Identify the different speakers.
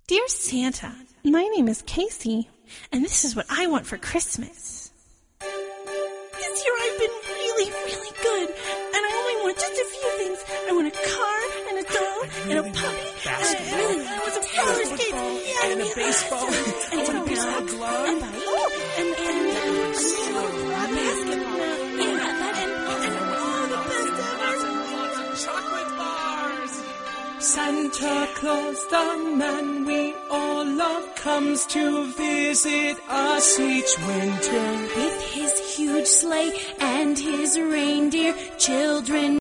Speaker 1: Dear Santa, my name is Casey, and this is what I want for Christmas. This year I've been really, really good, and I only want just a few things. I want a car, and a doll, and a puppy, and I want some roller skates,
Speaker 2: and a baseball,
Speaker 1: and a baseball glove, and a basketball, and all the best
Speaker 2: chocolate bars. Santa Claus, the man we all love, comes to visit us each winter.
Speaker 3: With his huge sleigh and his reindeer, children